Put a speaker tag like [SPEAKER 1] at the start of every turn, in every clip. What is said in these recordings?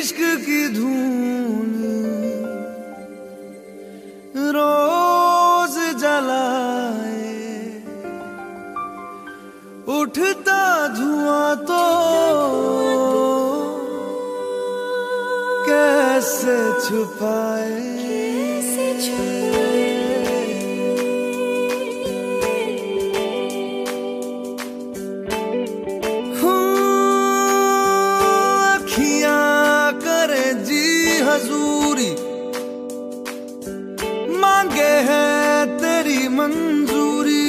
[SPEAKER 1] इश्क की धूल रोज जलाए, उठता धुआं तो कैसे छुपाए। अखियां करे जी हजूरी, मांगे है तेरी मंजूरी।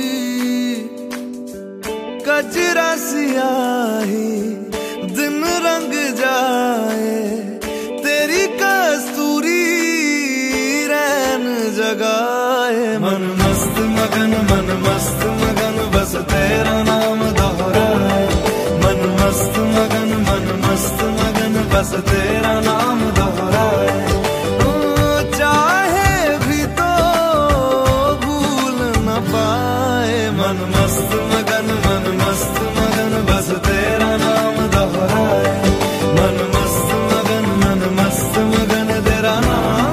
[SPEAKER 1] कजरा सियाही दिन रंग जाए, तेरी कस्तूरी रैन जगाए। मन मस्त मगन बस तेरा नाम दोहराए। मन मस्त मगन बस तेरा नाम दोहराए। चाहे भी तो भूल न पाए। मन मस्त मगन बस तेरा नाम दोहराए। मन मस्त मगन तेरा नाम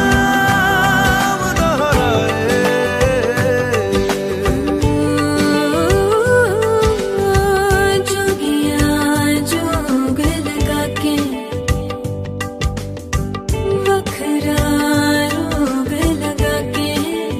[SPEAKER 1] दोहराए।
[SPEAKER 2] जोगिया जोग लगा के वखरा रोग लगा के,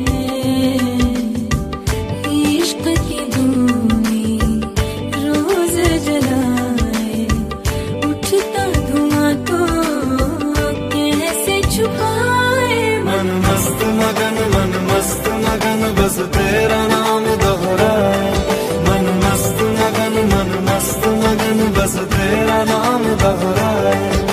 [SPEAKER 2] इश्क की धूनी रोज जलाए, उठता धुआं तो कैसे छुपाए।
[SPEAKER 1] मन मस्त मगन बस तेरा नाम दोहराए। मन मस्त मगन बस तेरा नाम दोहराए।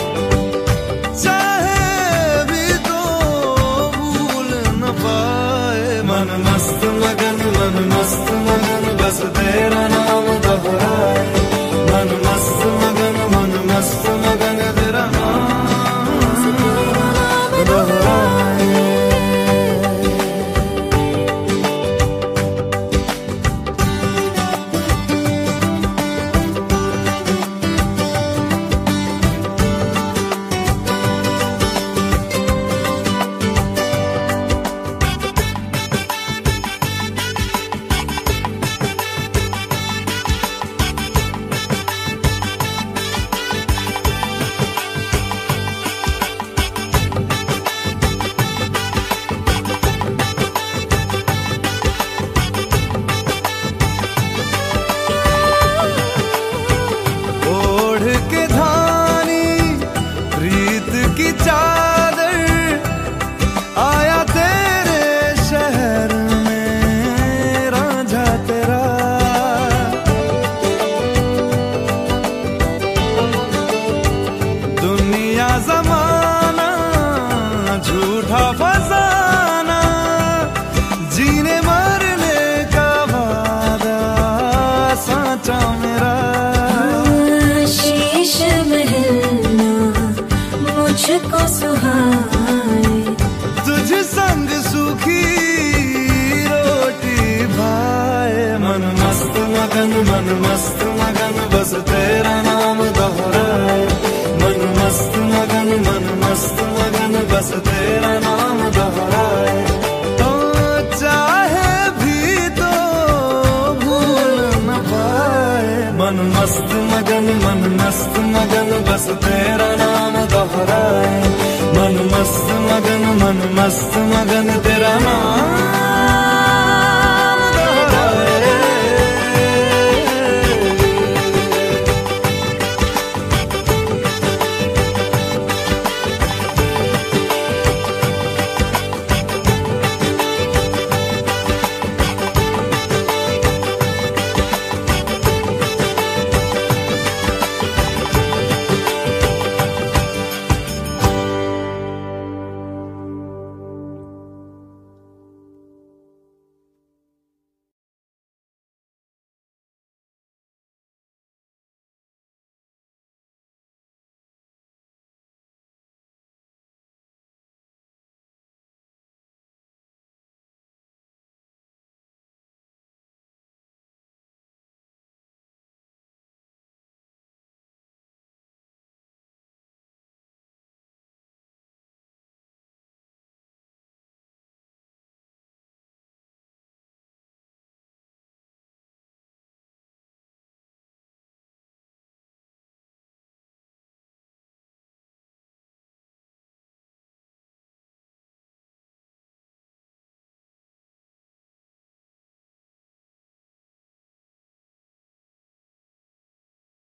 [SPEAKER 1] चाहे भी तो भूल न पाए। मन मस्त मगन बस तेरा नाम दोहराए। मन मस्त मगन तेरा नाम दोहराए। की चादर आया तेरे शहर में रांझा तेरा। दुनिया जमाना झूठा फसाना, जीने मरने का वादा साचा मेरा।
[SPEAKER 2] शीश महलना मुझको सुहाए,
[SPEAKER 1] तुझ संग सूखी रोटी भाए। मन मस्त मगन बस तेरा नाम दोहराए। मन मस्त मगन बस तेरा नाम दोहराए। तो चाहे भी तो भूल न पाए। मन मस्त मगन बस तेरा